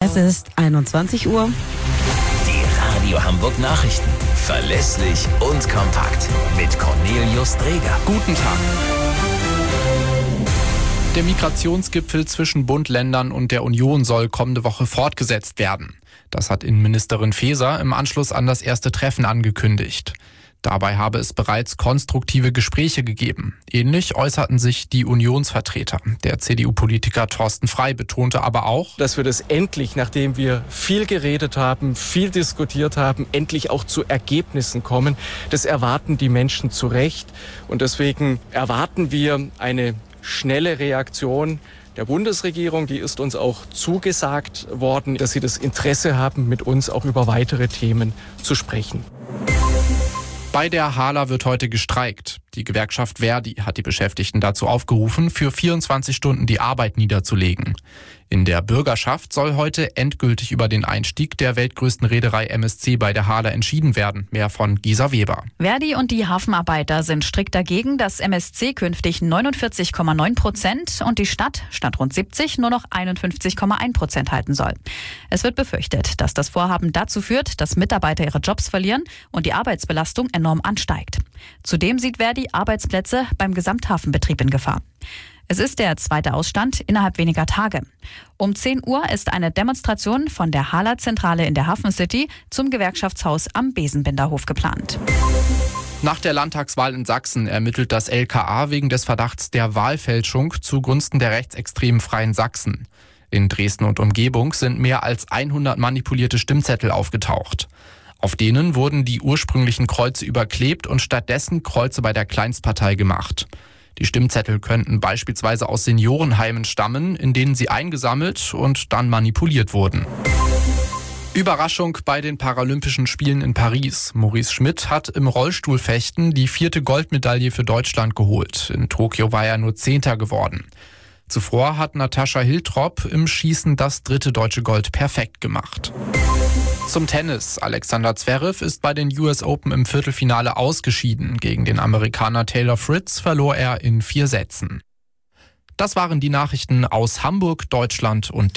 Es ist 21 Uhr. Die Radio Hamburg Nachrichten. Verlässlich und kompakt. Mit Cornelius Dreger. Guten Tag. Der Migrationsgipfel zwischen Bund, Ländern und der Union soll kommende Woche fortgesetzt werden. Das hat Innenministerin Faeser im Anschluss an das erste Treffen angekündigt. Dabei habe es bereits konstruktive Gespräche gegeben. Ähnlich äußerten sich die Unionsvertreter. Der CDU-Politiker Thorsten Frey betonte aber auch, dass wir das endlich, nachdem wir viel geredet haben, viel diskutiert haben, endlich auch zu Ergebnissen kommen. Das erwarten die Menschen zu Recht. Und deswegen erwarten wir eine schnelle Reaktion der Bundesregierung. Die ist uns auch zugesagt worden, dass sie das Interesse haben, mit uns auch über weitere Themen zu sprechen. Bei der HALA wird heute gestreikt. Die Gewerkschaft Verdi hat die Beschäftigten dazu aufgerufen, für 24 Stunden die Arbeit niederzulegen. In der Bürgerschaft soll heute endgültig über den Einstieg der weltgrößten Reederei MSC bei der HALA entschieden werden. Mehr von Gisa Weber. Verdi und die Hafenarbeiter sind strikt dagegen, dass MSC künftig 49,9% und die Stadt statt rund 70 nur noch 51,1% halten soll. Es wird befürchtet, dass das Vorhaben dazu führt, dass Mitarbeiter ihre Jobs verlieren und die Arbeitsbelastung enorm ansteigt. Zudem sieht Verdi Arbeitsplätze beim Gesamthafenbetrieb in Gefahr. Es ist der zweite Ausstand innerhalb weniger Tage. Um 10 Uhr ist eine Demonstration von der HALA-Zentrale in der Hafen City zum Gewerkschaftshaus am Besenbinderhof geplant. Nach der Landtagswahl in Sachsen ermittelt das LKA wegen des Verdachts der Wahlfälschung zugunsten der rechtsextremen Freien Sachsen. In Dresden und Umgebung sind mehr als 100 manipulierte Stimmzettel aufgetaucht. Auf denen wurden die ursprünglichen Kreuze überklebt und stattdessen Kreuze bei der Kleinstpartei gemacht. Die Stimmzettel könnten beispielsweise aus Seniorenheimen stammen, in denen sie eingesammelt und dann manipuliert wurden. Überraschung bei den Paralympischen Spielen in Paris. Maurice Schmidt hat im Rollstuhlfechten die 4. Goldmedaille für Deutschland geholt. In Tokio war er nur 10. geworden. Zuvor hat Natascha Hiltrop im Schießen das 3. deutsche Gold perfekt gemacht. Zum Tennis. Alexander Zverev ist bei den US Open im Viertelfinale ausgeschieden. Gegen den Amerikaner Taylor Fritz verlor er in 4 Sätzen. Das waren die Nachrichten aus Hamburg, Deutschland und